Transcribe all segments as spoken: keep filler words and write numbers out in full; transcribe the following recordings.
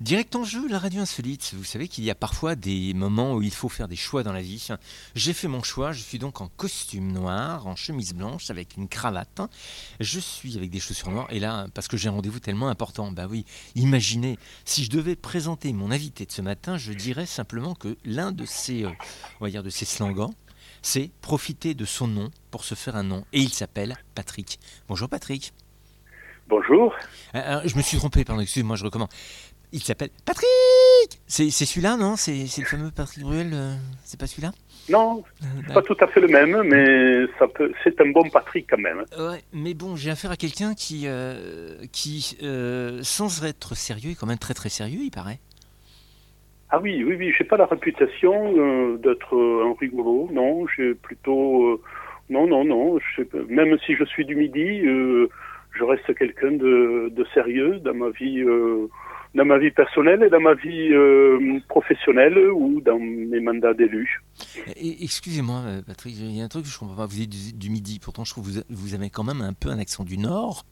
Direct en jeu, la radio insolite. Vous savez qu'il y a parfois des moments où il faut faire des choix dans la vie. J'ai fait mon choix, je suis donc en costume noir, en chemise blanche, avec une cravate. Je suis avec des chaussures noires, et là, parce que j'ai un rendez-vous tellement important, bah oui, imaginez, si je devais présenter mon invité de ce matin, je dirais simplement que l'un de ses, euh, on va dire de ses slogans, c'est profiter de son nom pour se faire un nom. Et il s'appelle Patrick. Bonjour Patrick. Bonjour. Euh, alors, je me suis trompé, pardon, excusez-moi, je recommence. Il s'appelle Patrick. C'est, c'est celui-là, non c'est, c'est le fameux Patrick Bruel. Euh, c'est pas celui-là Non, euh, c'est pas tout à fait le même, mais ça peut, c'est un bon Patrick quand même. Ouais, mais bon, j'ai affaire à quelqu'un qui, euh, qui euh, sans être sérieux, est quand même très très sérieux, il paraît. Ah oui, oui, oui, j'ai pas la réputation euh, d'être euh, un rigolo, non, j'ai plutôt... euh, non, non, non, je sais pas, même si je suis du Midi, euh, je reste quelqu'un de, de sérieux dans ma vie... Euh, dans ma vie personnelle et dans ma vie euh, professionnelle ou dans mes mandats d'élu. Et, excusez-moi, euh, Patrick, il y a un truc que je comprends pas. Vous êtes du, du Midi, pourtant je trouve que vous, vous avez quand même un peu un accent du Nord.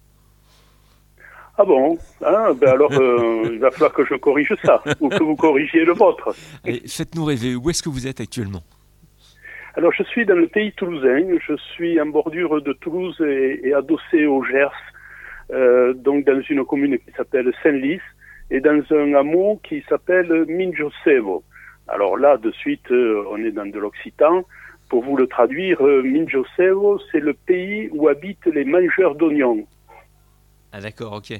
Ah bon, hein, ben alors euh, il va falloir que je corrige ça, ou que vous corrigiez le vôtre. Allez, faites-nous rêver, où est-ce que vous êtes actuellement ? Alors je suis dans le pays toulousain, je suis en bordure de Toulouse et, et adossé au Gers, euh, donc dans une commune qui s'appelle Saint-Lys, et dans un hameau qui s'appelle Minjosevo. Alors là, de suite, euh, on est dans de l'occitan. Pour vous le traduire, euh, Minjosevo, c'est le pays où habitent les mangeurs d'oignons. Ah d'accord, ok.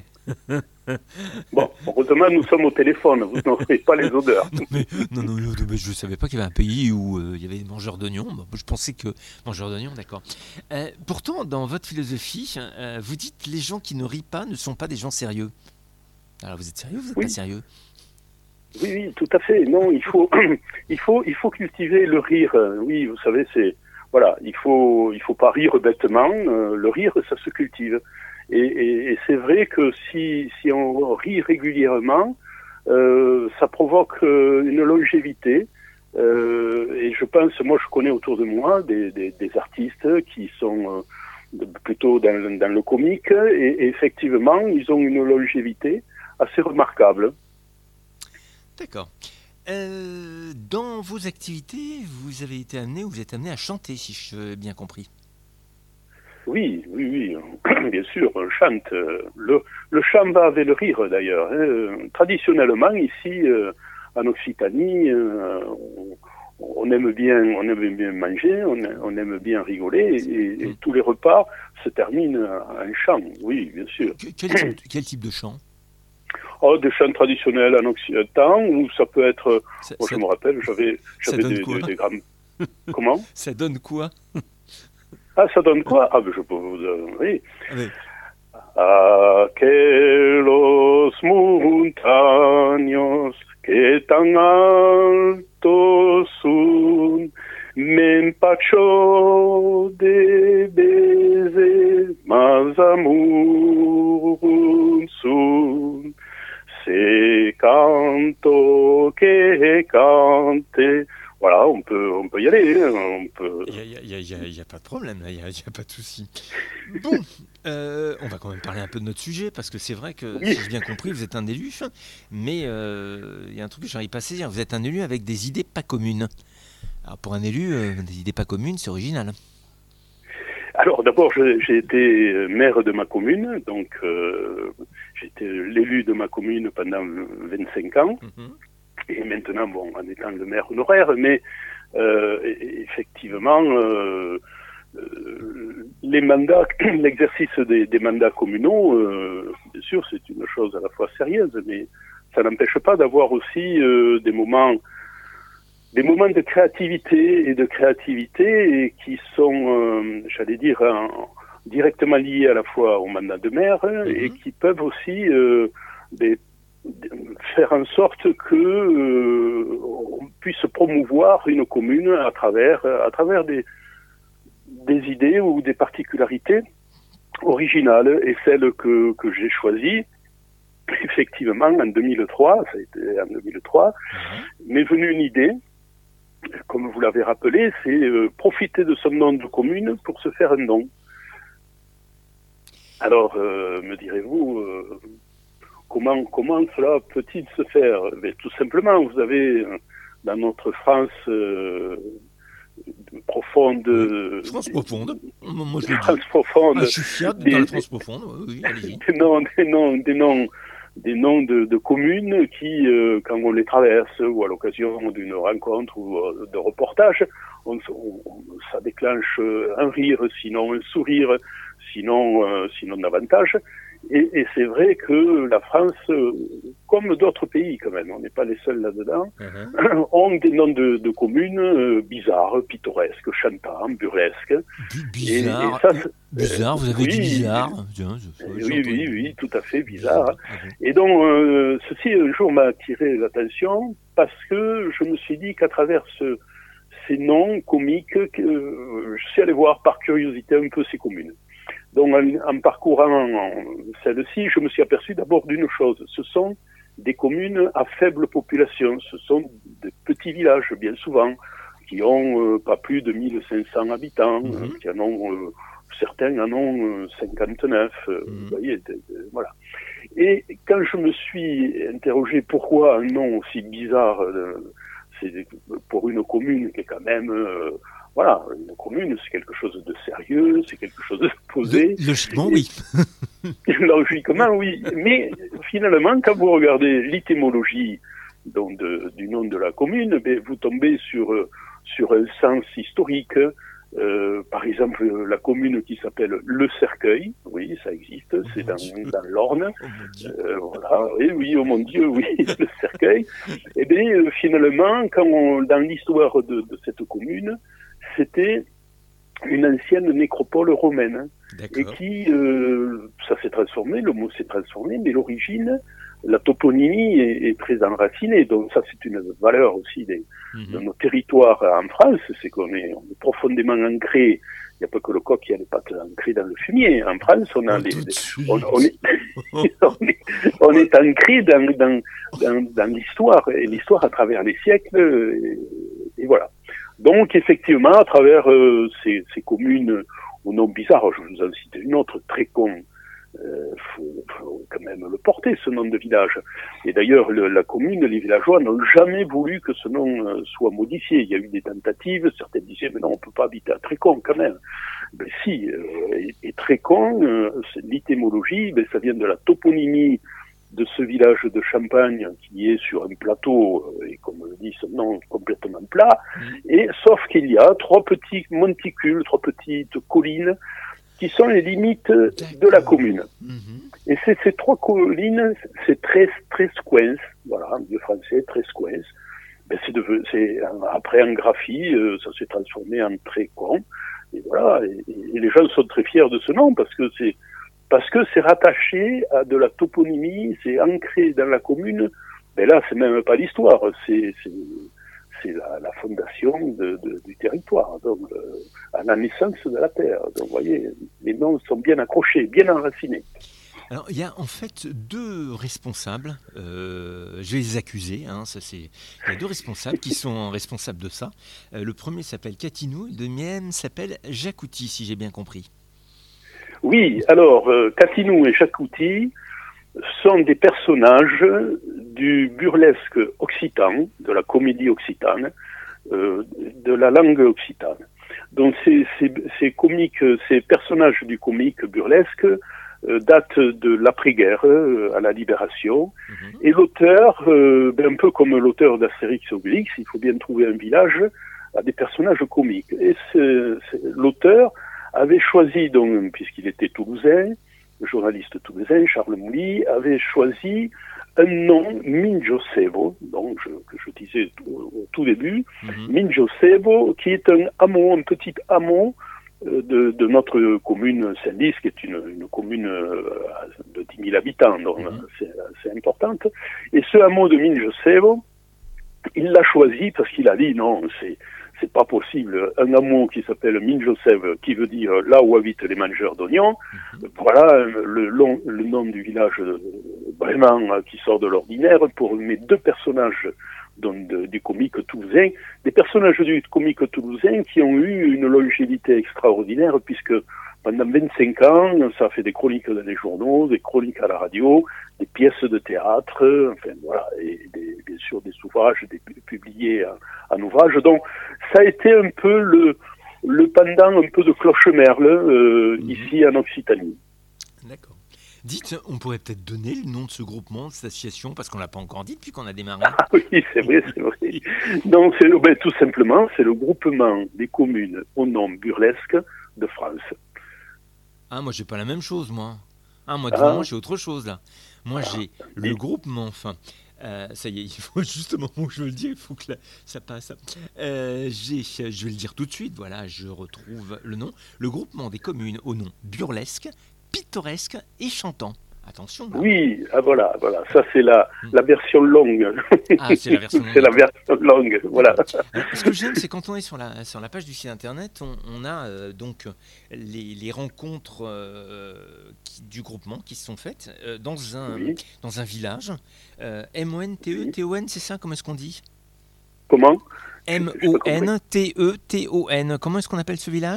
Bon, heureusement, nous sommes au téléphone, vous n'aurez pas les odeurs. non, mais, non, non, non, mais je ne savais pas qu'il y avait un pays où euh, il y avait des mangeurs d'oignons. Bon, je pensais que... Mangeurs d'oignons, d'accord. Euh, pourtant, dans votre philosophie, euh, vous dites les gens qui ne rient pas ne sont pas des gens sérieux. Alors vous êtes sérieux ou vous n'êtes Oui. pas sérieux ? Oui, oui, tout à fait. Non, il faut, il faut, il faut cultiver le rire. Oui, vous savez, c'est... Voilà, il faut, il faut pas rire bêtement. Euh, le rire, ça se cultive. Et, et, et c'est vrai que si, si on rit régulièrement, euh, ça provoque euh, une longévité. Euh, et je pense, moi, je connais autour de moi des, des, des artistes qui sont euh, plutôt dans, dans le comique, et, et effectivement, ils ont une longévité assez remarquable. D'accord. Euh, dans vos activités, vous avez été amené ou vous êtes amené à chanter, si je bien compris. Oui, oui, oui, bien sûr, on chante. Le, le chant va avec le rire, d'ailleurs. Hein. Traditionnellement, ici, euh, en Occitanie, euh, on, on aime bien, on aime bien manger, on, on aime bien rigoler, et, et mmh. tous les repas se terminent en chant. Oui, bien sûr. Quel type, quel type de chant ? Oh, des chants traditionnels en Occitan, ou ça peut être... Ça, moi, ça, je me rappelle, j'avais, j'avais des, des, des grands... Comment ? Ça donne quoi ? Ah, ça donne quoi ? Ah, ben je peux vous... Euh, oui. oui. Aquelos montaños que tan altos son, m'empacho de baiser, mas amour son. C'est canto que cante. Voilà, on peut, on peut y aller. On peut... Il n'y a, y a, y a, y a pas de problème, il n'y a, y a pas de souci. Bon, euh, on va quand même parler un peu de notre sujet, parce que c'est vrai que, oui. si j'ai bien compris, vous êtes un élu, mais il euh, y a un truc que j'arrive pas à saisir. Vous êtes un élu avec des idées pas communes. Alors pour un élu, euh, des idées pas communes, c'est original. Alors d'abord, je, j'ai été maire de ma commune, donc euh, j'étais l'élu de ma commune pendant vingt-cinq ans. Mm-hmm. Et maintenant, bon, en étant le maire honoraire, mais euh, effectivement, euh, euh, les mandats, l'exercice des, des mandats communaux, euh, bien sûr, c'est une chose à la fois sérieuse, mais ça n'empêche pas d'avoir aussi euh, des moments, des moments de créativité et de créativité et qui sont, euh, j'allais dire, en, directement liés à la fois au mandat de maire mm-hmm. et qui peuvent aussi euh, des faire en sorte que euh, on puisse promouvoir une commune à travers à travers des des idées ou des particularités originales, et celle que que j'ai choisie effectivement en deux mille trois, ça a été en deux mille trois, mmh. m'est venue une idée, comme vous l'avez rappelé, c'est euh, profiter de son nom de commune pour se faire un nom. Alors euh, me direz-vous euh, comment, comment cela peut-il se faire? Mais tout simplement, vous avez dans notre France euh, profonde... Oui. France profonde. Moi, je le dis. France profonde. Ah, je suis fier de dans la France profonde. Oui, oui, allez-y. Des noms, des noms, des noms, des noms de, de communes qui, euh, quand on les traverse ou à l'occasion d'une rencontre ou euh, de reportage, on, on, ça déclenche un rire, sinon un sourire, sinon, euh, sinon davantage. Et, et c'est vrai que la France, euh, comme d'autres pays quand même, on n'est pas les seuls là-dedans, uh-huh. ont des noms de, de communes euh, bizarres, pittoresques, chantants, burlesques. Bizarre, et, et ça, bizarre, vous avez oui, dit bizarre. Tiens, je, je, oui, oui, oui, tout à fait bizarre. Uh-huh. Et donc, euh, ceci un jour m'a attiré l'attention parce que je me suis dit qu'à travers ce, ces noms comiques, que, euh, je suis allé voir par curiosité un peu ces communes. Donc, en, en parcourant celle-ci, je me suis aperçu d'abord d'une chose. Ce sont des communes à faible population. Ce sont des petits villages, bien souvent, qui ont euh, pas plus de mille cinq cents habitants, mmh. euh, qui en ont, euh, certains en ont euh, cinquante-neuf. Euh, mmh. Vous voyez, de, de, voilà. Et quand je me suis interrogé pourquoi un nom aussi bizarre, euh, c'est pour une commune qui est quand même... Euh, Voilà, une commune, c'est quelque chose de sérieux, c'est quelque chose de posé. Logiquement, oui. Logiquement, oui. Mais finalement, quand vous regardez l'étymologie donc, de, du nom de la commune, ben, vous tombez sur, sur un sens historique. Euh, par exemple, la commune qui s'appelle Le Cercueil, oui, ça existe, oh c'est dans, dans l'Orne. Oh euh, voilà, oui, oui, oh mon Dieu, oui, Le Cercueil. Et bien, euh, finalement, quand on, dans l'histoire de, de cette commune, c'était une ancienne nécropole romaine. D'accord. Et qui, euh, ça s'est transformé, le mot s'est transformé, mais l'origine, la toponymie est, est très enracinée. Donc ça, c'est une valeur aussi des, mm-hmm. de nos territoires en France, c'est qu'on est, on est profondément ancré. Il n'y a pas que le coq qui a les pattes ancrées dans le fumier. En France, on a oh, les, les on, on, est, on, est, on est ancré dans, dans, dans, dans l'histoire, et l'histoire à travers les siècles, et, et voilà. Donc, effectivement, à travers euh, ces, ces communes aux noms bizarres, je vous en cite une autre, très con, euh, faut, faut quand même le porter, ce nom de village. Et d'ailleurs, le, la commune, les villageois n'ont jamais voulu que ce nom euh, soit modifié. Il y a eu des tentatives, certains disaient, mais non, on peut pas habiter à Trécon quand même. Ben si, euh, et, et Trécon, euh, l'étymologie, ben, ça vient de la toponymie de ce village de Champagne qui est sur un plateau, et comme le dit son nom, complètement plat, mmh. et sauf qu'il y a trois petits monticules, trois petites collines qui sont les limites de la commune. Mmh. Et c'est, ces trois collines, c'est très, très squens, voilà, en vieux français, très squens. Ben c'est devenu, c'est, après en graphie, euh, ça s'est transformé en très con, et voilà, et, et les gens sont très fiers de ce nom parce que c'est Parce que c'est rattaché à de la toponymie, c'est ancré dans la commune. Mais là, c'est même pas l'histoire, c'est, c'est, c'est la, la fondation de, de, du territoire, donc euh, à la naissance de la terre. Donc, vous voyez, les noms sont bien accrochés, bien enracinés. Alors, il y a en fait deux responsables, euh, je vais les accuser, hein, ça c'est, il y a deux responsables qui sont responsables de ça. Euh, le premier s'appelle Catinou, le deuxième s'appelle Jacouty, si j'ai bien compris. Oui, alors, euh, Catinou et Jacouty sont des personnages du burlesque occitan, de la comédie occitane, euh, de la langue occitane. Donc, ces, ces, ces comiques, ces personnages du comique burlesque euh, datent de l'après-guerre, euh, à la Libération, mmh. et l'auteur, euh, ben, un peu comme l'auteur d'Astérix et Obélix, il faut bien trouver un village, a des personnages comiques. Et c'est, c'est, l'auteur avait choisi, donc, puisqu'il était toulousain, le journaliste toulousain, Charles Mouly, avait choisi un nom, Minjosebo, donc je, que je disais au, au tout début, mm-hmm. Minjosebo, qui est un hameau, un petit hameau euh, de, de notre commune Saint-Lys, qui est une, une commune euh, de dix mille habitants, donc mm-hmm. c'est, c'est importante. Et ce hameau de Minjosebo, il l'a choisi parce qu'il a dit, non, c'est c'est pas possible. Un hameau qui s'appelle Minjoseb, qui veut dire là où habitent les mangeurs d'oignons, mmh. voilà le, long, le nom du village vraiment qui sort de l'ordinaire pour mes deux personnages donc, de, du comique toulousain, des personnages du comique toulousain qui ont eu une longévité extraordinaire puisque pendant vingt-cinq ans, ça a fait des chroniques dans les journaux, des chroniques à la radio, des pièces de théâtre, enfin voilà, et des, bien sûr des ouvrages des, publiés en, en ouvrage. Donc ça a été un peu le, le pendant un peu de Clochemerle euh, mmh. ici en Occitanie. D'accord. Dites, on pourrait peut-être donner le nom de ce groupement, de cette association, parce qu'on ne l'a pas encore dit depuis qu'on a démarré. Ah oui, c'est vrai, c'est vrai. Non, c'est le, ben, tout simplement, c'est le groupement des communes au nom burlesque de France. Ah, moi, j'ai pas la même chose, moi. Ah, moi, Ah. moi j'ai autre chose, là. Moi, ah. j'ai le Et... groupement, enfin... Euh, ça y est, il faut juste au moment où je veux le dire, il faut que là, ça passe. Euh, j'ai, je vais le dire tout de suite, voilà, je retrouve le nom. Le groupement des communes au nom burlesque, pittoresque et chantant. Attention. Là. Oui, ah voilà, voilà, ça c'est la, mmh. la version longue. Ah, c'est la version longue. c'est la version longue, voilà. Alors, ce que j'aime, c'est quand on est sur la, sur la page du site internet, on, on a euh, donc les, les rencontres euh, qui, du groupement qui se sont faites euh, dans, un, oui. dans un village. Euh, M O N T E T O N, c'est ça, comment est-ce qu'on dit ? Comment ? M O N T E T O N, comment est-ce qu'on appelle ce village ?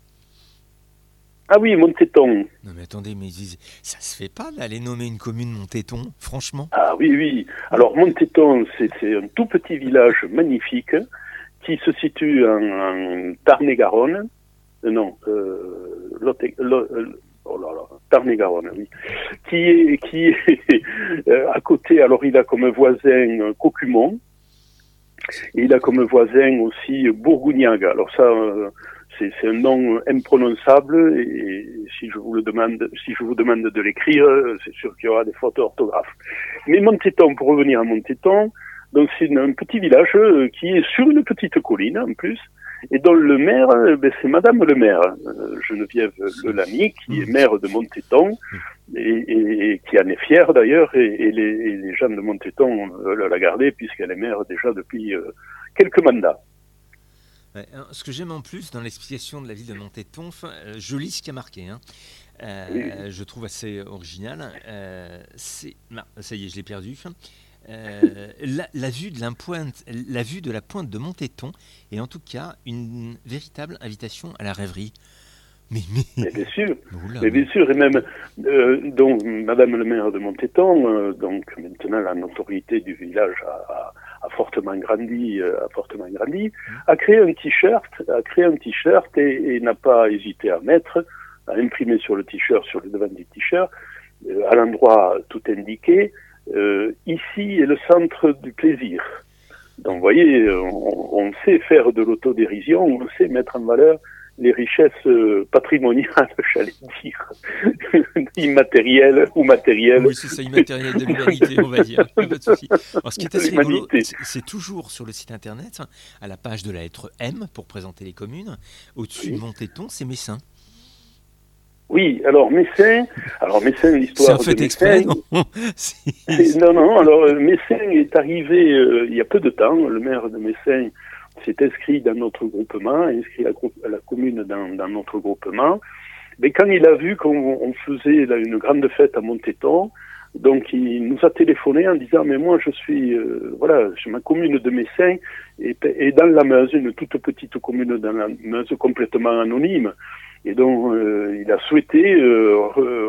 Ah oui, Montéton. Non mais attendez, mais ça se fait pas d'aller nommer une commune Montéton, franchement. Ah oui, oui. Alors Montéton, c'est, c'est un tout petit village magnifique qui se situe en, en Tarn-et-Garonne. Euh, non, euh, Lot, Lot, oh là là, Tarn-et-Garonne, oui. Qui est, qui est à côté, alors il a comme voisin Cocumont, et il a comme voisin aussi Bourgougnaga. Alors ça... Euh, C'est, c'est un nom imprononçable et si je vous le demande, si je vous demande de l'écrire, c'est sûr qu'il y aura des fautes d'orthographe. Mais Montéton, pour revenir à Montéton, donc c'est un petit village qui est sur une petite colline en plus et dont le maire, ben c'est Madame le maire, Geneviève Lelamy, qui est maire de Montéton et, et, et qui en est fière d'ailleurs et, et, les, et les gens de Montéton veulent la garder puisqu'elle est maire déjà depuis euh, quelques mandats. Ce que j'aime en plus dans l'explication de la ville de Montéton, euh, je lis ce qui a marqué, hein. euh, oui. je trouve assez original. Euh, c'est, non, ça y est, je l'ai perdu. Euh, la, la, vue de la, pointe, la vue de la pointe de Montéton est en tout cas une véritable invitation à la rêverie. Mais, mais... mais bien sûr, Oula, mais bien sûr, et même euh, donc Madame le maire de Montéton, euh, donc maintenant la notoriété du village a, a, a fortement grandi, euh, a fortement grandi, a créé un t-shirt, a créé un t-shirt et, et n'a pas hésité à mettre, à imprimer sur le t-shirt, sur le devant du t-shirt, euh, à l'endroit tout indiqué, euh, ici est le centre du plaisir. Donc vous voyez, on, on sait faire de l'autodérision, on sait mettre en valeur les richesses patrimoniales, j'allais dire, immatérielles ou matérielles. Oui, c'est ça, immatérielles de l'humanité, on va dire. Pas de souci. Alors, ce qui est assez rigolo, c'est toujours sur le site internet, à la page de la lettre M, pour présenter les communes, au-dessus oui. de Montéton, c'est Messin. Oui, alors Messin, alors Messin, l'histoire c'est un fait de exprès, Messin, non c'est, Non, non, alors Messin est arrivé euh, il y a peu de temps, le maire de Messin s'est inscrit dans notre groupement, inscrit la, la commune dans, dans notre groupement. Mais quand il a vu qu'on on faisait là, une grande fête à Montéton, donc il nous a téléphoné en disant mais moi je suis euh, voilà, je, ma commune de Messin est, est dans la Meuse, une toute petite commune dans la Meuse complètement anonyme. Et donc euh, il a souhaité euh, re,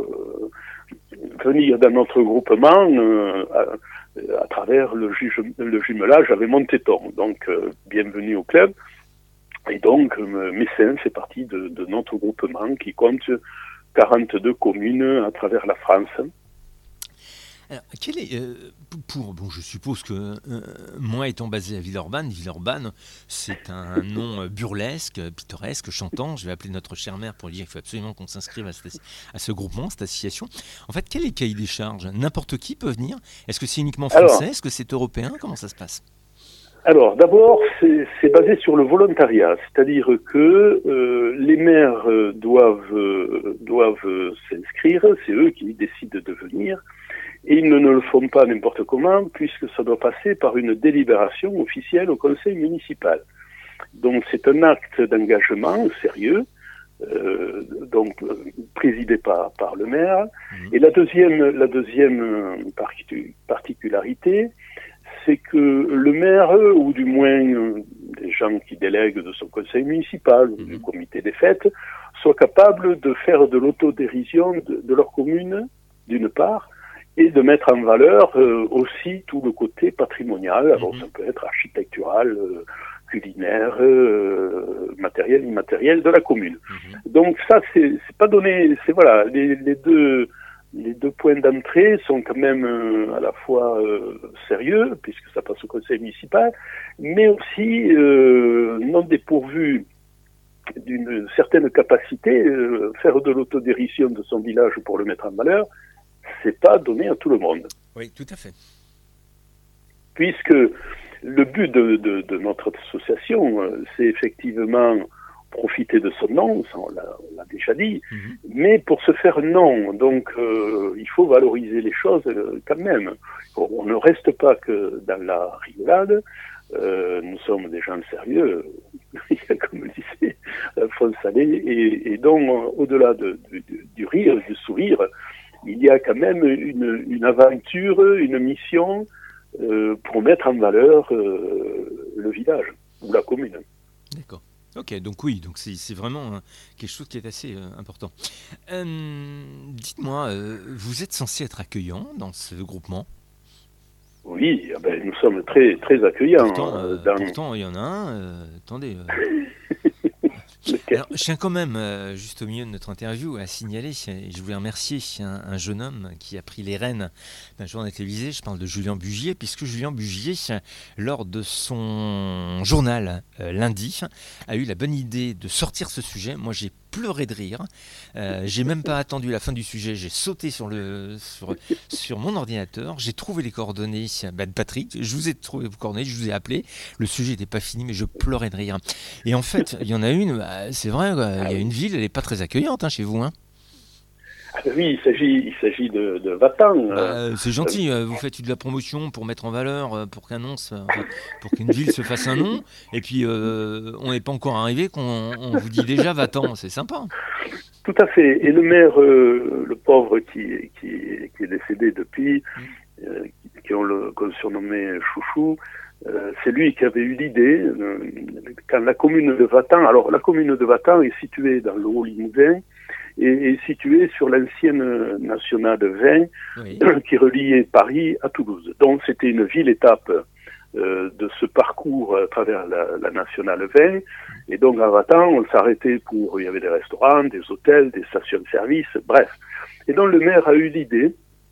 venir dans notre groupement euh, à, à travers le, juge, le jumelage avec Montéton. Donc, euh, bienvenue au club. Et donc, euh, Messin fait partie de, de notre groupement qui compte quarante-deux communes à travers la France. Alors, quel est, euh, pour, bon, je suppose que euh, moi étant basé à Villeurbanne, Villeurbanne, c'est un nom euh, burlesque, pittoresque, chantant. Je vais appeler notre chère mère pour lui dire qu'il faut absolument qu'on s'inscrive à, cette, à ce groupement, cette association. En fait, quel est le cahier des charges ? N'importe qui peut venir ? Est-ce que c'est uniquement français ? Alors, est-ce que c'est européen ? Comment ça se passe ? Alors, d'abord, c'est, c'est basé sur le volontariat, c'est-à-dire que euh, les maires euh, doivent, euh, doivent euh, s'inscrire, c'est eux qui décident de venir. Et ils ne, ne le font pas n'importe comment, puisque ça doit passer par une délibération officielle au conseil municipal. Donc c'est un acte d'engagement sérieux, euh, donc euh, présidé par, par le maire. Mmh. Et la deuxième, la deuxième particularité, c'est que le maire, ou du moins euh, les gens qui délèguent de son conseil municipal ou Mmh. du comité des fêtes soient capables de faire de l'autodérision de, de leur commune, d'une part, et de mettre en valeur euh, aussi tout le côté patrimonial. Alors Mmh. ça peut être architectural, euh, culinaire, euh, matériel, immatériel de la commune. Mmh. Donc ça, c'est, c'est pas donné. C'est voilà, les, les deux. Les deux points d'entrée sont quand même euh, à la fois euh, sérieux, puisque ça passe au conseil municipal, mais aussi euh, non dépourvus d'une certaine capacité. Euh, faire de l'autodérision de son village pour le mettre en valeur, c'est pas donné à tout le monde. Oui, tout à fait. Puisque le but de, de, de notre association, euh, c'est effectivement profiter de son nom, ça on l'a, on l'a déjà dit, Mmh. mais pour se faire nom, donc euh, il faut valoriser les choses euh, quand même. On, on ne reste pas que dans la rigolade, euh, nous sommes des gens sérieux, comme le disait Alphonse Allais, et, et donc au-delà de, de, de, du rire, du sourire, il y a quand même une, une aventure, une mission euh, pour mettre en valeur euh, le village ou la commune. D'accord. Ok, donc oui, donc c'est, c'est vraiment euh, quelque chose qui est assez euh, important. Euh, dites-moi, euh, vous êtes censé être accueillant dans ce groupement? Oui, eh ben, nous sommes très, très accueillants. Pourtant, euh, euh, dans... pourtant, il y en a un. euh, attendez. euh, Alors, je tiens quand même, euh, juste au milieu de notre interview, à signaler, et je voulais remercier un, un jeune homme qui a pris les rênes d'un journal télévisé. Je parle de Julien Bugier, puisque Julien Bugier, lors de son journal euh, lundi, a eu la bonne idée de sortir ce sujet. Moi, j'ai pleuré de rire. Euh, j'ai même pas attendu la fin du sujet. J'ai sauté sur, le, sur, sur mon ordinateur. J'ai trouvé les coordonnées bah, de Patrick. Je vous ai trouvé vos coordonnées, je vous ai appelé. Le sujet n'était pas fini, mais je pleurais de rire. Et en fait, il y en a une, bah, c'est vrai, quoi, il y a une ville, elle n'est pas très accueillante hein, chez vous. Hein. Ah oui, il s'agit, il s'agit de, de Vatan. Bah, euh, c'est gentil, euh, vous faites de la promotion pour mettre en valeur, euh, pour qu'un nom, se- enfin, pour qu'une ville se fasse un nom, et puis euh, on n'est pas encore arrivé qu'on on vous dit déjà va-t'en, c'est sympa. Tout à fait. Et le maire, euh, le pauvre qui, qui, qui est décédé depuis, euh, qui, qui on le qu'on surnommé Chouchou, euh, c'est lui qui avait eu l'idée, euh, quand la commune de Vatan, alors la commune de Vatan est située dans le Haut-Limousin, et est située sur l'ancienne nationale vingt Oui. qui reliait Paris à Toulouse. Donc c'était une ville-étape euh, de ce parcours à travers la, la nationale vingt. Et donc à Vatan, on s'arrêtait pour, il y avait des restaurants, des hôtels, des stations-service, bref. Et donc le maire a eu l'idée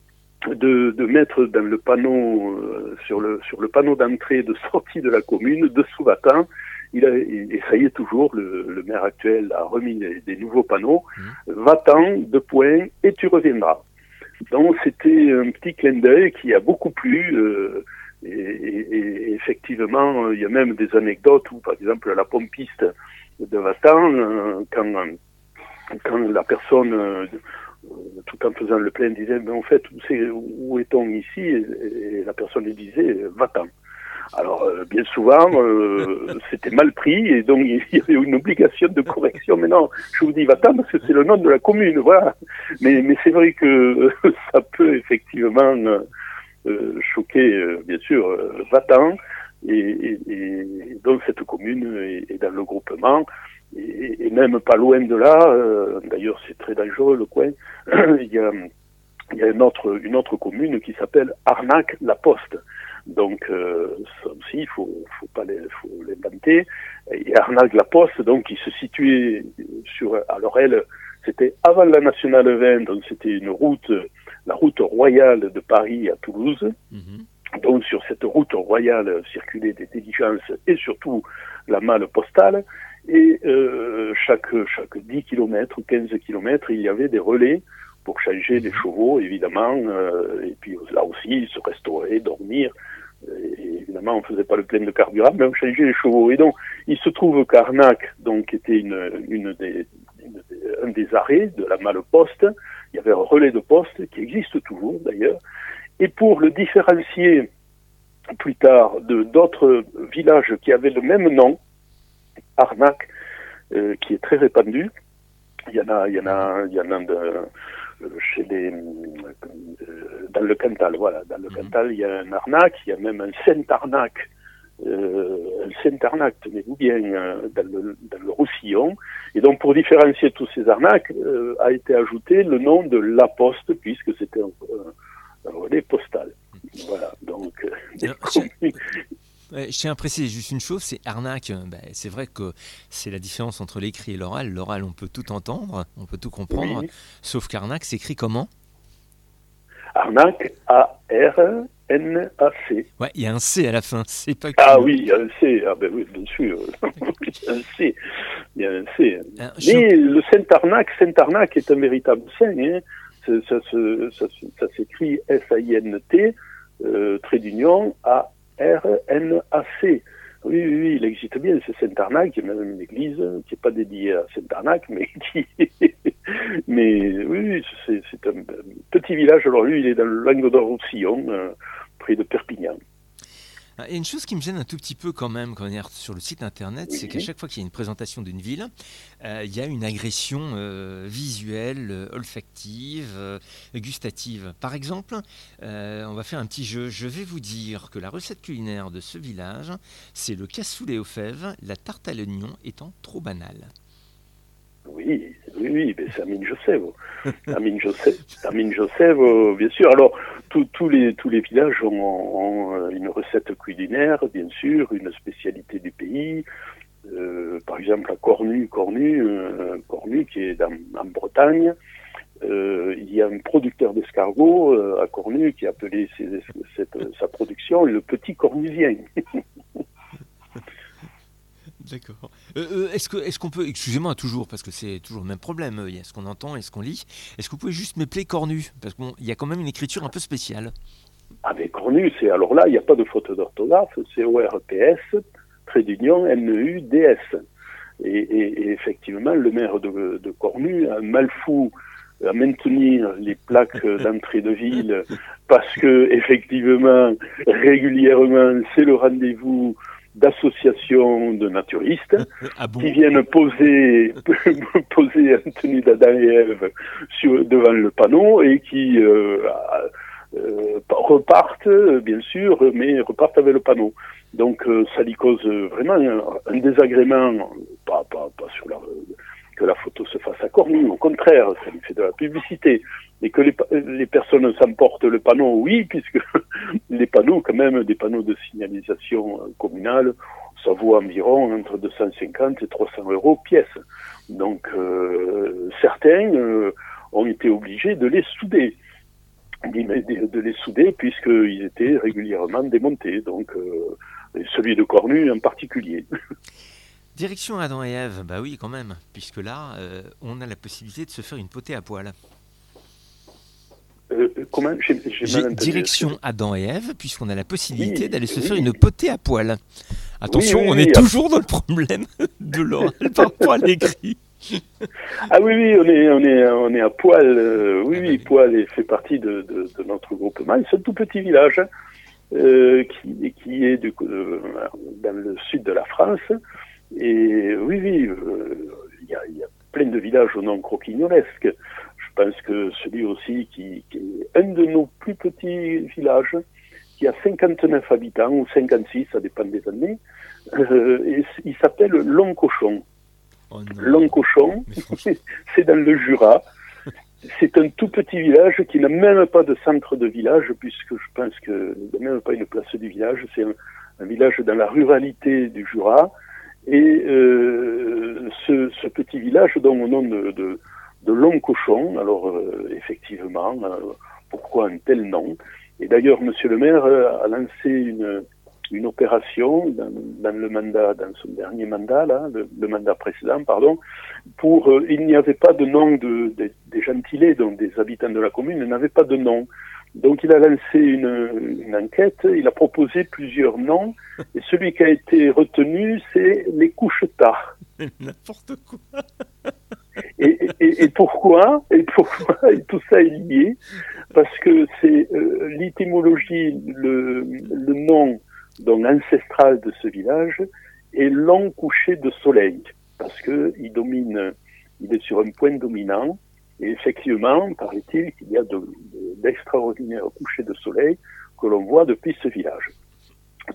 de, de mettre dans le panneau, euh, sur le sur le panneau d'entrée et de sortie de la commune, dessous Vatan, il a, et ça y est toujours, le, le maire actuel a remis des, des nouveaux panneaux, mmh. Va-t'en, deux points, et tu reviendras. Donc c'était un petit clin d'œil qui a beaucoup plu, euh, et, et, et effectivement, il y a même des anecdotes où, par exemple, la pompiste de Va-t'en, euh, quand, quand la personne, euh, tout en faisant le plein, disait, mais en fait, où, c'est, où est-on ici? Et, et la personne lui disait, Va-t'en. Alors, euh, bien souvent, euh, c'était mal pris et donc il y avait une obligation de correction. Mais non, je vous dis va-t'en parce que c'est le nom de la commune, voilà. Mais, mais c'est vrai que euh, ça peut effectivement euh, choquer, euh, bien sûr, euh, va-t'en. Et, et, et donc cette commune est, est dans le groupement. Et, et même pas loin de là, euh, d'ailleurs c'est très dangereux le coin, il y a, il y a une, autre, une autre commune qui s'appelle Arnac-la-Poste. Donc, euh, ça aussi, il faut, faut pas les, faut l'inventer. Et Arnac-la-Poste, donc, qui se situait sur, alors elle, c'était avant la nationale vingt, donc c'était une route, la route royale de Paris à Toulouse. Mmh. Donc, sur cette route royale circulaient des diligences et surtout la malle postale. Et euh, chaque, chaque dix kilomètres ou quinze kilomètres, il y avait des relais pour changer les chevaux, évidemment, euh, et puis là aussi, se restaurer, dormir. Et évidemment, on ne faisait pas le plein de carburant, mais on changeait les chevaux. Et donc, il se trouve qu'Arnac, donc, était une, une des, une des, un des arrêts de la malle poste. Il y avait un relais de poste qui existe toujours, d'ailleurs. Et pour le différencier plus tard de d'autres villages qui avaient le même nom, Arnac, euh, qui est très répandu, il y en a, il y en a, il y en a de, chez les, dans le Cantal, voilà, dans le Cantal, il y a un Arnac, il y a même un Saint-Arnac euh, Saint-Arnac, tenez-vous bien, euh, dans, le, dans le Roussillon. Et donc, pour différencier tous ces arnaques, euh, a été ajouté le nom de La Poste, puisque c'était un, un relais postal. Voilà, donc... Euh, Alors, je, ouais, je tiens à préciser juste une chose, c'est arnaque. Ben, c'est vrai que c'est la différence entre l'écrit et l'oral. L'oral, on peut tout entendre, on peut tout comprendre, oui. Sauf qu'arnaque s'écrit comment ? Arnaque, A R N A C. Ouais, il y a un C à la fin, c'est pas que... Ah oui, il y a un C, ah ben oui, bien sûr, il y a un C, il y a un C. Alors, Mais je... le Saint-Arnac, Saint-Arnac est un véritable saint, hein. ça, ça, ça, ça, ça s'écrit S A I N T, euh, trait d'union, A R N A C. Oui, oui, oui, il existe bien, c'est Saint-Arnac, il y a même une église qui n'est pas dédiée à Saint-Arnac, mais qui... mais oui, c'est, c'est un petit village, alors lui, il est dans le Languedoc-Roussillon, euh, près de Perpignan. Et une chose qui me gêne un tout petit peu quand même quand on est sur le site internet, Oui. c'est qu'à chaque fois qu'il y a une présentation d'une ville, euh, il y a une agression euh, visuelle, euh, olfactive, euh, gustative. Par exemple, euh, on va faire un petit jeu. Je vais vous dire que la recette culinaire de ce village, c'est le cassoulet aux fèves, la tarte à l'oignon étant trop banale. Oui, oui, oui, ben c'est Amine Joseph. Amine Joseph, Amine Joseph, euh, bien sûr. Alors, tous les, tous les villages ont, ont une recette culinaire, bien sûr, une spécialité du pays. Euh, par exemple, à Cornu, Cornu, euh, Cornu qui est dans, en Bretagne, euh, il y a un producteur d'escargots euh, à Cornu qui a appelé ses, cette, sa production le petit cornusien. D'accord. Euh, euh, est-ce, que, est-ce qu'on peut, excusez-moi toujours, parce que c'est toujours le même problème, il y a ce qu'on entend et ce qu'on lit, est-ce que vous pouvez juste m'appeler Cornu ? Parce qu'il bon, y a quand même une écriture un peu spéciale. Ah mais Cornu, c'est, alors là, il n'y a pas de faute d'orthographe, c'est O R P S, trait d'union, N E U D S. Et, et, et effectivement, le maire de, de Cornu a mal fou à maintenir les plaques d'entrée de ville parce que, effectivement, régulièrement, c'est le rendez-vous d'associations de naturistes ah bon qui viennent poser, poser en tenue d'Adam et Ève sur, devant le panneau et qui euh, euh, repartent, bien sûr, mais repartent avec le panneau. Donc euh, ça lui cause vraiment un, un désagrément, pas, pas, pas sur la, que la photo se fasse à Cornu, au contraire, ça lui fait de la publicité. Et que les, les personnes s'emportent le panneau, oui, puisque les panneaux, quand même, des panneaux de signalisation communale, ça vaut environ entre deux cent cinquante et trois cents euros pièce. Donc, euh, certains euh, ont été obligés de les souder, de les souder puisqu'ils étaient régulièrement démontés. Donc, euh, celui de Cornu en particulier. Direction Adam et Ève, bah oui quand même, puisque là, euh, on a la possibilité de se faire une potée à poil. Euh, comment j'ai, j'ai j'ai mal entendu. Direction Adam et Ève, puisqu'on a la possibilité oui, d'aller se oui. faire une potée à poil. Attention, oui, oui, on oui, est oui, toujours dans le problème de l'oral par rapport à l'écrit. Ah oui, oui, on est, on est, on est à Poil. Euh, oui, ah oui, oui. Poil fait partie de, de, de notre groupement. C'est un tout petit village euh, qui, qui est du, euh, dans le sud de la France. Et oui, oui, il euh, y, a, y a plein de villages au nom croquignolesque. Je pense que celui aussi qui, qui est un de nos plus petits villages, qui a cinquante-neuf habitants, ou cinquante-six, ça dépend des années, euh, et il s'appelle Long-Cochon. Oh Long-Cochon, c'est dans le Jura. C'est un tout petit village qui n'a même pas de centre de village, puisque je pense qu'il n'y a même pas une place du village. C'est un, un village dans la ruralité du Jura. Et euh, ce, ce petit village donne au nom de, de, de Long-Cochon. Alors, euh, effectivement, euh, pourquoi un tel nom ? Et d'ailleurs, monsieur le maire a lancé une, une opération dans, dans le mandat, dans son dernier mandat, là, le, le mandat précédent, pardon, pour, euh, il n'y avait pas de nom de, de, des gentilés, donc des habitants de la commune, n'avaient pas de nom. Donc il a lancé une, une enquête, il a proposé plusieurs noms, et celui qui a été retenu, c'est les couche-tard. N'importe quoi. Et, et, et pourquoi et pourquoi et tout ça est lié, parce que c'est euh, l'étymologie, le, le nom donc ancestral de ce village est long coucher de soleil, parce que il domine, il est sur un point dominant. Et effectivement, paraît-il qu'il y a de, de, d'extraordinaires couchers de soleil que l'on voit depuis ce village. Donc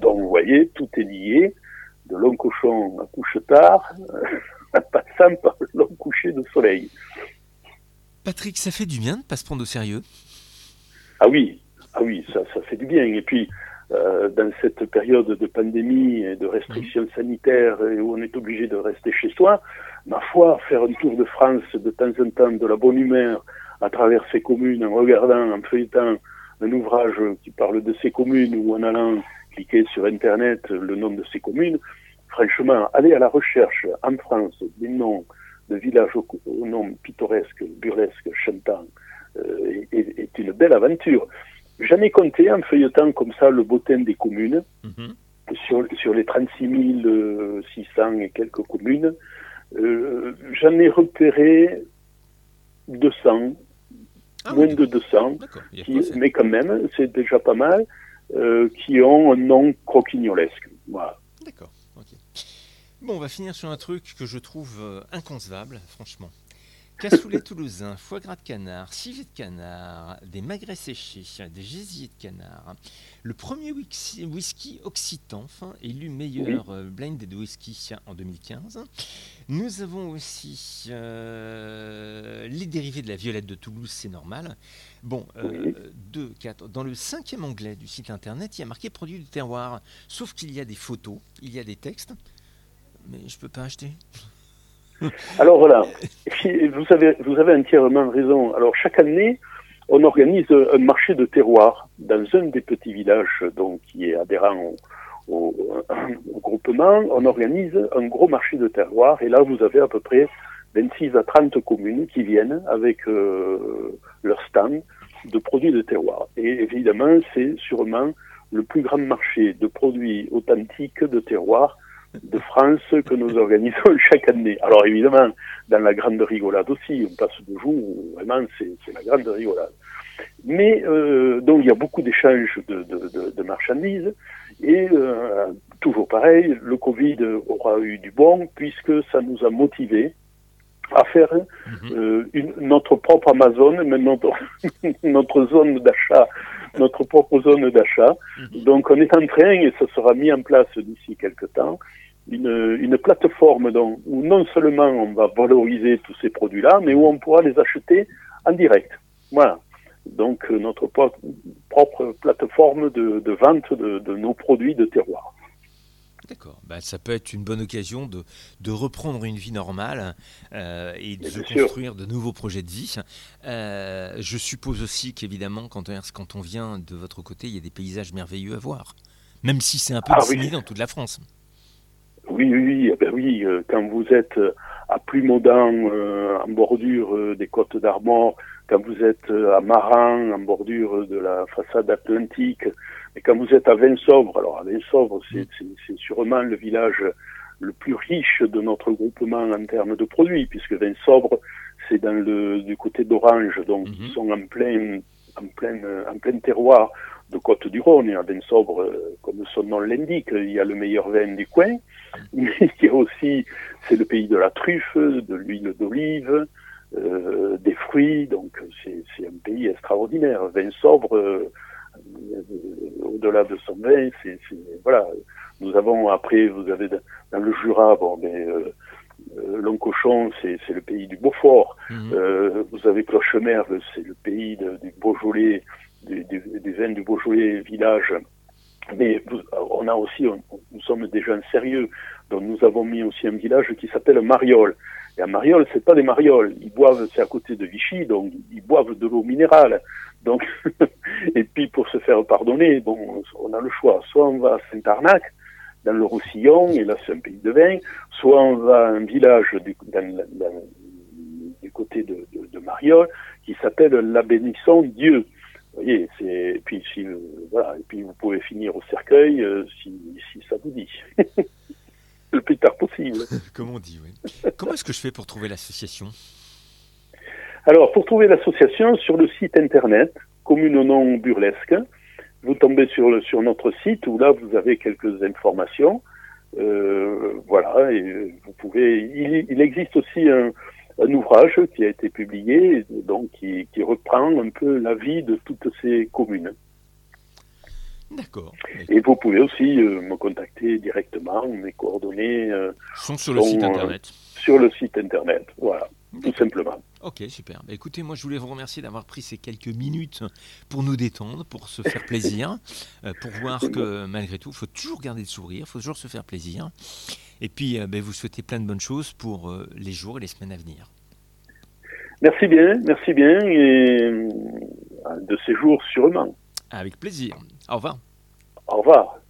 Donc, vous voyez, tout est lié, de long cochon à couche tard, en passant par le long coucher de soleil. Patrick, ça fait du bien de ne pas se prendre au sérieux? Ah oui, ah oui, ça, ça fait du bien. Et puis, euh, dans cette période de pandémie et de restrictions mmh. sanitaires et où on est obligé de rester chez soi, ma foi, faire un tour de France de temps en temps, de la bonne humeur, à travers ces communes, en regardant, en feuilletant un ouvrage qui parle de ces communes ou en allant cliquer sur Internet le nom de ces communes, franchement, aller à la recherche en France des noms de villages au, au nom pittoresque, burlesque, chantant, euh, est, est une belle aventure. J'en ai compté en feuilletant comme ça le bottin des communes, mm-hmm. sur, sur les trente-six mille six cents et quelques communes. Euh, j'en ai repéré deux cents, ah, moins oui, de deux cents, qui, mais quand même, c'est déjà pas mal, euh, qui ont un nom croquignolesque. Voilà. D'accord, ok. Bon, on va finir sur un truc que je trouve euh, inconcevable, franchement. Cassoulet toulousain, foie gras de canard, civet de canard, des magrets séchés, des gésiers de canard. Le premier whisky, whisky occitan, enfin, élu meilleur oui. euh, blinded whisky en deux mille quinze. Nous avons aussi euh, les dérivés de la violette de Toulouse, c'est normal. Bon, euh, deux, quatre. Dans le cinquième onglet du site internet, il y a marqué produits du terroir. Sauf qu'il y a des photos, il y a des textes, mais je ne peux pas acheter. Alors voilà, vous avez, vous avez entièrement raison. Alors chaque année, on organise un marché de terroir dans un des petits villages donc, qui est adhérent au, au, au groupement. On organise un gros marché de terroir et là vous avez à peu près vingt-six à trente communes qui viennent avec euh, leur stand de produits de terroir. Et évidemment, c'est sûrement le plus grand marché de produits authentiques de terroir de France que nous organisons chaque année. Alors évidemment, dans la grande rigolade aussi, on passe deux jours où vraiment c'est, c'est la grande rigolade. Mais euh, donc il y a beaucoup d'échanges de, de, de, de marchandises et euh, toujours pareil, le Covid aura eu du bon puisque ça nous a motivés à faire euh, une, notre propre Amazon, même notre, notre zone d'achat, notre propre zone d'achat. Donc on est en train, et ça sera mis en place d'ici quelques temps, une, une plateforme donc, où non seulement on va valoriser tous ces produits-là, mais où on pourra les acheter en direct. Voilà. Donc notre po- propre plateforme de, de vente de, de nos produits de terroir. D'accord. Bah, ça peut être une bonne occasion de, de reprendre une vie normale euh, et de se sûr. construire de nouveaux projets de vie. Euh, je suppose aussi qu'évidemment, quand on, quand on vient de votre côté, il y a des paysages merveilleux à voir, même si c'est un peu ah, dessiné oui. dans toute la France. Oui, oui, oui. Eh ben oui. Quand vous êtes à Plumaudan, euh, en bordure euh, des Côtes d'Armor, quand vous êtes à Maran, en bordure de la façade atlantique, et quand vous êtes à Vinsobres, alors à Vinsobres, c'est, c'est, c'est sûrement le village le plus riche de notre groupement en termes de produits, puisque Vinsobres, c'est dans le du côté d'Orange, donc mm-hmm. ils sont en plein, en plein, en plein terroir de Côte-du-Rhône. Et à Vinsobres, comme son nom l'indique, il y a le meilleur vin du coin, mais il y a aussi, c'est le pays de la truffe, de l'huile d'olive, euh, des fruits, donc c'est, c'est un pays extraordinaire. Vinsobres, euh, au-delà de son vin, c'est, c'est voilà. Nous avons après, vous avez dans le Jura, bon, mais euh, euh, Loncochon, c'est, c'est le pays du Beaufort. Mmh. Euh, vous avez Clochemerle, c'est le pays de, du Beaujolais, du, du, du vin du Beaujolais village. Mais vous, on a aussi, on, nous sommes des gens sérieux, donc nous avons mis aussi un village qui s'appelle Mariol. Et à Mariol, c'est pas des marioles. Ils boivent, c'est à côté de Vichy, donc ils boivent de l'eau minérale. Donc, et puis pour se faire pardonner, bon, on a le choix. Soit on va à Saint-Arnac, dans le Roussillon, et là c'est un pays de vin, soit on va à un village du, dans, dans, du côté de, de, de Mariol, qui s'appelle La Bénisson Dieu. Vous voyez, c'est, et puis si, euh, voilà, et puis vous pouvez finir au cercueil, euh, si, si ça vous dit. Le plus tard possible. Comme on dit, oui. Comment est-ce que je fais pour trouver l'association ? Alors, pour trouver l'association, sur le site internet, commune au nom burlesque, vous tombez sur, le, sur notre site où là, vous avez quelques informations. Euh, voilà, et vous pouvez. Il, il existe aussi un, un ouvrage qui a été publié, donc qui, qui reprend un peu la vie de toutes ces communes. D'accord. Et vous pouvez aussi euh, me contacter directement. Mes coordonnées euh, sont sur le site internet. Euh, sur le site internet, voilà, tout simplement. Ok, super. Bah, écoutez, moi je voulais vous remercier d'avoir pris ces quelques minutes pour nous détendre, pour se faire plaisir, euh, pour voir que malgré tout, il faut toujours garder le sourire, il faut toujours se faire plaisir. Et puis, euh, bah, vous souhaitez plein de bonnes choses pour euh, les jours et les semaines à venir. Merci bien, merci bien, et euh, de ces jours sûrement. Avec plaisir. Au revoir. Au revoir.